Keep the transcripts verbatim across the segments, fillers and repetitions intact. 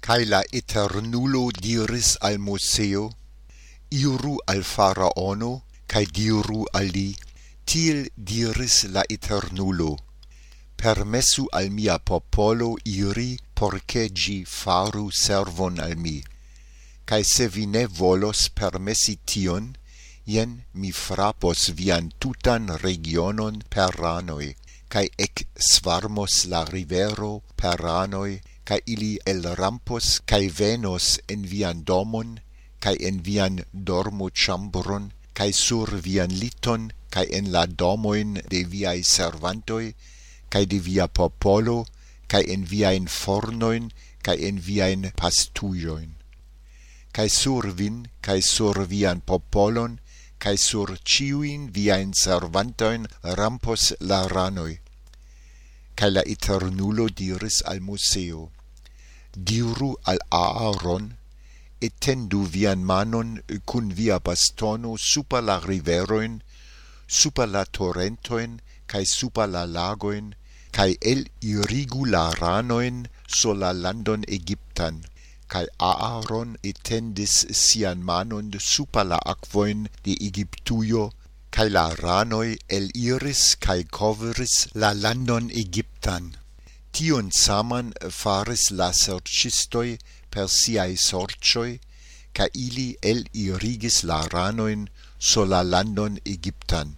Kai la Eternulo diris al Moseo: Iru al Faraono, kai diru al li: Tiel diris la Eternulo: Permessu al mia popolo iri, porce gi faru servon al mi. Kai se vi ne volos permessi tion, jen mi frapos vian tutan regionon per ranoi, kai ec svarmos la rivero per ranoi, kai ili el rampos kai venos en vian domon, kai en vian dormo chambron, kai sur vian liton, kai en la domoin de viai servantoi, kai de via popolo, kai en viain fornoin, kai en viain pastujoin. Kai sur vin, kai sur vian popolon, kai sur ciuin viain servantoin rampos la ranoi. Kai la Eternulo diris al Moseo: Diru al Aaron: etendu vian manon cun via bastono super la riveroin, super la torrentoin, kai super la lagoin, kai el irigu la ranoin sur la landon Egyptan. Kai Aaron etendis sian manon super la aquoin de Egyptujo, kai la ranoi el iris kai covris la landon Egyptan. Tion saman faris la sercistoi per siai sorcioi, ca ili el irigis la ranoin sur la landon Egyptan.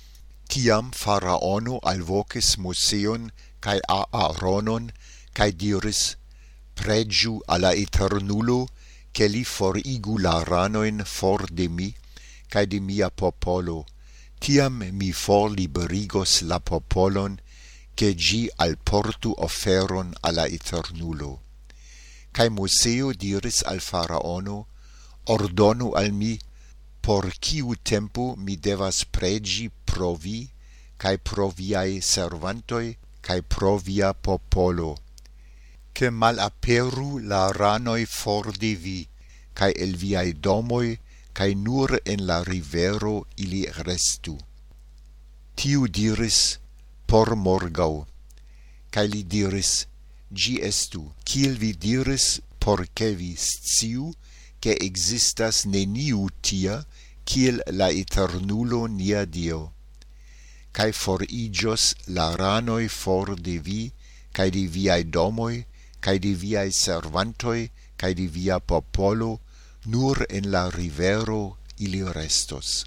Tiam Faraono alvocis Moseon kai Aaronon, kai diris: Pregiu alla Eternulo, che li forigu la ranoin for de mi, kai de mia popolo. Tiam mi forliberigos la popolon, che gi alportu oferon alla Eternulo. Kai Moseo diris al Faraono: Ordonu al mi, por ciu tempo mi devas pregi pro vi, kai pro viai servantoi, kai pro via popolo, che malaperu la ranoi for de vi, kai el viai domoi, kai nur en la rivero ili restu. Tiu diris: por morgau. Kai li diris: gi estu, kiel vi diris, porce vi sciu, che existas neniu tia, kiel la Eternulo nia Dio. Kai forigios la ranoi for de vi, kai de viai domoi, kai de viai servantoi, kai de via popolo, nur en la rivero ili restos.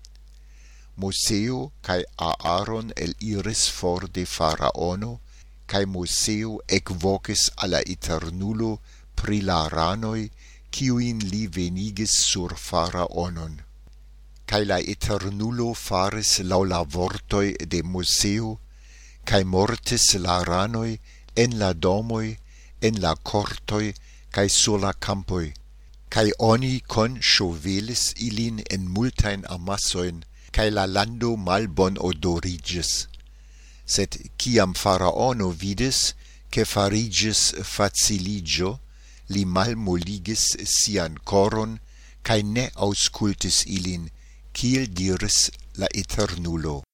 Moseo kai Aaron el iris for de Faraono, kai Moseo ec vocis alla Eternulo pri la ranoi, ciuin li venigis sur Faraonon. Kai la Eternulo faris lau la vortoi de Moseo, kai mortis la ranoi en la domoi, en la cortoi, kai sur la campoi, kai oni con chovelis ilin en multain amassoin, kai la lando malbon odorigis. Sed ciam Faraono vidis, che farigis faciligio, li malmoligis sian coron, kai ne auscultis ilin, kiel diris la Eternulo.